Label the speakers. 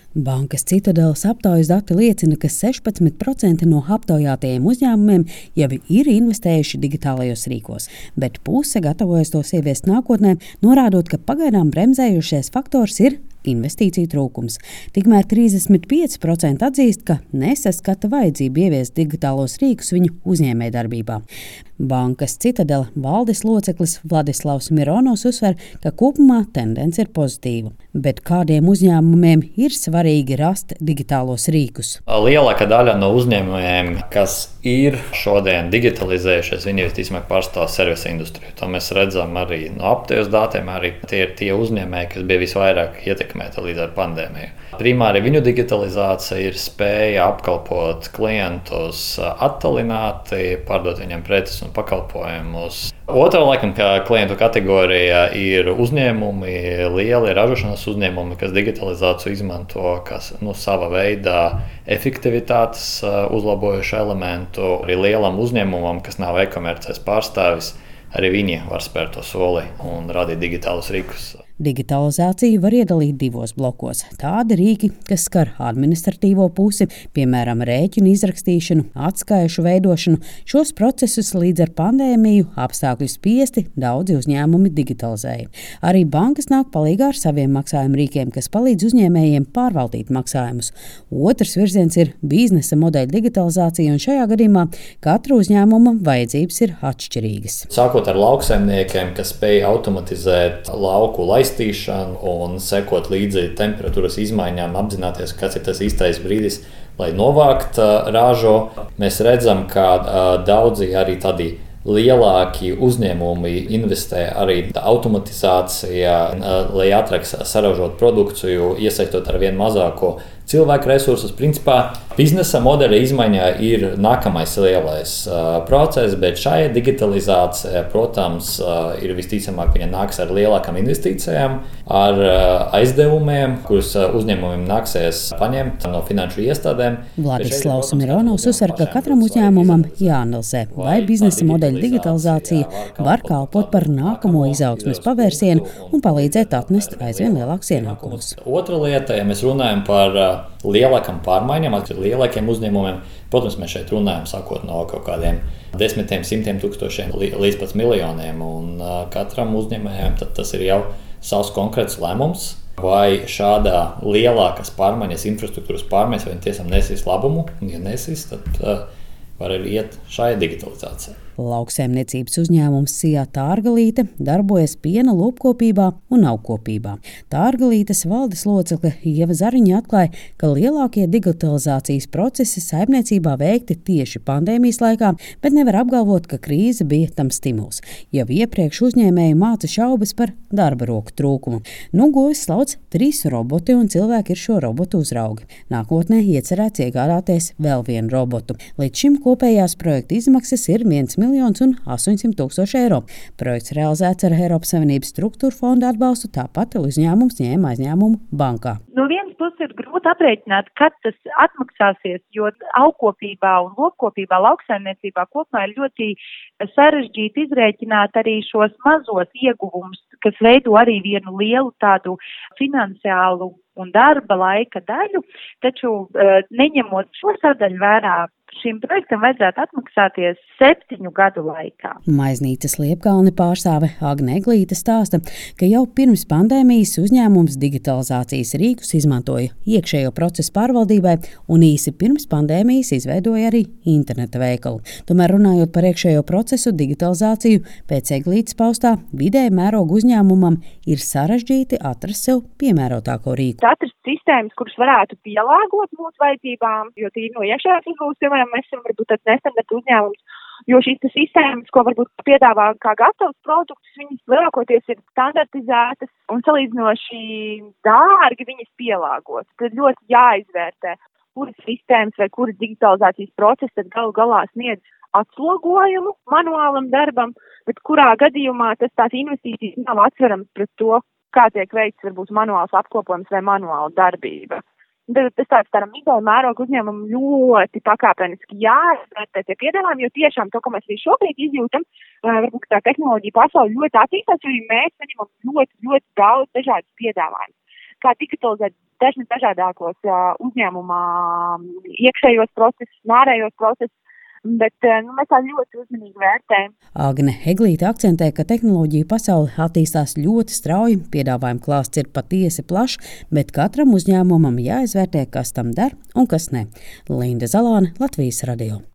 Speaker 1: Bankas Citadeles aptaujas dati liecina, ka 16% no aptaujātajiem uzņēmumiem jau ir investējuši digitālajos rīkos, bet puse gatavojas tos ieviest nākotnē, norādot, ka pagaidām bremzējušais faktors ir investīciju trūkums. Tikmēr 35% atzīst, ka nesaskata vajadzību ieviest digitālos rīkus viņu uzņēmējdarbībā. Bankas Citadele valdes loceklis Vladislavs Mironovs uzsver, ka kopumā tendence ir pozitīva. Bet kādiem uzņēmumiem ir svarīgi rast digitālos rīkus?
Speaker 2: Lielākā daļa no uzņēmumiem, kas ir šodien digitalizējušies, viņi visticamāk pārstāv servisa industriju. To mēs redzam arī no aptaujas datiem, arī tie ir tie uzņēmēji, kas bija visvairāk ietekmēti līdz ar pandēmiju. Primāri viņu digitalizācija ir spēja apkalpot klientus attālināti, pārdot viņiem preces un pakalpojumus. Otra, laikam, klientu kategorija ir uzņēmumi, lieli ražošanas uzņēmumi, kas digitalizāciju izmanto kas sava veidā efektivitātes uzlabojušu elementu. Arī lielam uzņēmumam, kas nav e-komerces pārstāvis, arī viņi var spērt to soli un radīt digitālus rīkus.
Speaker 1: Digitalizāciju var iedalīt divos blokos. Tādi rīki, kas skar administratīvo pusi, piemēram, rēķinu izrakstīšanu, atskaišu veidošanu. Šos procesus līdz ar pandēmiju apstākļu spiesti daudzi uzņēmumi digitalizēja. Arī bankas nāk palīgā ar saviem maksājumu rīkiem, kas palīdz uzņēmējiem pārvaldīt maksājumus. Otrs virziens ir biznesa modeļa digitalizācija, un šajā gadījumā katra uzņēmuma vajadzības ir atšķirīgas.
Speaker 2: Sākot ar lauksaimniekiem, kas spēj automatizēt lauku laistīšanu un sekot līdzi temperatūras izmaiņām, apzināties, kas ir tas īstais brīdis, lai novākt ražu. Mēs redzam, ka daudzi arī tādi lielāki uzņēmumi investē arī automatizācijā, lai ātrāk saražot produkciju, iesaistot ar vien mazāko cilvēku resursus. Principā biznesa modeļa izmaiņā ir nākamais lielais process, bet šajā digitalizācijā, protams, ir visticamāk viņa nāks ar lielākām investīcijām, ar aizdevumiem, kurus uzņēmumiem nāksies paņemt no finanšu iestādēm.
Speaker 1: Vladislavs Mironovs uzsver, ka katram uzņēmumam jāanalizē, vai biznesa modeļa digitalizācija var kalpot par nākamo izaugsmes pavērsienu un palīdzēt atnest aizvien lielākus ienākumus.
Speaker 2: Otra lieta, ja mēs runājam par lielākām pārmaiņām, ar lielākiem uzņēmumiem, protams, mēs šeit runājam sākot no kaut kādiem desmitiem, simtiem tūkstošiem līdz pat miljoniem, un katram uzņēmējam tas ir jau savs konkrēts lēmums, vai šādā lielākas pārmaiņas, infrastruktūras pārmaiņas, vai tiešām nesīs labumu, un ja nesīs, tad var arī iet šai digitalizācijai.
Speaker 1: Lauksaimniecības uzņēmums Sijā Tārgalīte darbojas piena lopkopībā un augkopībā. Tārgalītes valdes locekle Ieva Zariņa atklāja, ka lielākie digitalizācijas procesi saimniecībā veikti tieši pandēmijas laikā, bet nevar apgalvot, ka krīze bija tam stimuls. Jau iepriekš uzņēmēji māca šaubas par darba roku trūkumu. Govis slauc 3 roboti un cilvēki ir šo robotu uzraugi. Nākotnē iecerēts iegādāties vēl vienu robotu. Līdz šim kopējās projekta izmaksas ir 1,800,000 eiro. Projekts realizēts ar Eiropas Savienības struktūra fonda atbalstu, tāpat uzņēmums ņēma aizņēmumu bankā.
Speaker 3: No vienas puses ir grūti aprēķināt, kad tas atmaksāsies, jo augkopībā un lopkopībā, lauksaimniecībā kopumā ir ļoti sarežģīti izrēķināt arī šos mazos ieguvumus, kas veido arī vienu lielu tādu finansiālu un darba laika daļu, taču neņemot šo sadaļu vērā, šim projektam vajadzētu atmaksāties 7 gadu laikā.
Speaker 1: Maiznīcas Liepkalni pārstāve Agne Eglīte stāsta, ka jau pirms pandēmijas uzņēmums digitalizācijas rīkus izmantoja iekšējo procesu pārvaldībai un īsi pirms pandēmijas izveidoja arī interneta veikalu. Tomēr runājot par iekšējo procesu digitalizāciju, pēc Eglītes paustā vidēja mēroga uzņēmumam ir sarežģīti atrast sev piemērotāko rīku.
Speaker 3: Atrast sistēmas, kuras varētu pielāgot mūsu vajadzībām, jo tīri no iekšējās uzbūves, mēs esam varbūt tāds nestandarta uzņēmums, jo šīs sistēmas, ko varbūt piedāvā kā gatavs produktus, viņas lielākoties ir standartizētas un salīdzinoši dārgi viņas pielāgot. Tad ļoti jāizvērtē, kuras sistēmas vai kuras digitalizācijas procesi tad galu galā sniedz atslogojumu manuālam darbam, bet kurā gadījumā tās investīcijas nav atsverams pret to, kā tiek veikts varbūt manuāls apkopojums vai manuāla darbība. Tas tādam vidēja mēroga uzņēmumam ļoti pakāpeniski jāizvērtē tie piedāvājumi, jo tiešām to, ko mēs arī šobrīd izjūtam, varbūt tā tehnoloģija pasauli ļoti attīstās, jo mēs saņemam ļoti daudz dažādas piedāvājumus. kā digitalizēt dažādākos uzņēmumā iekšējos procesus, ārējos procesus. Bet mēs tā ļoti uzmanīgi vērtējam.
Speaker 1: Agne Eglīte akcentē, ka tehnoloģiju pasaule attīstās ļoti strauji, piedāvājuma klāsts ir patiesi plašs, bet katram uzņēmumam jāizvērtē, kas tam der un kas ne. Linda Zalāne, Latvijas radio.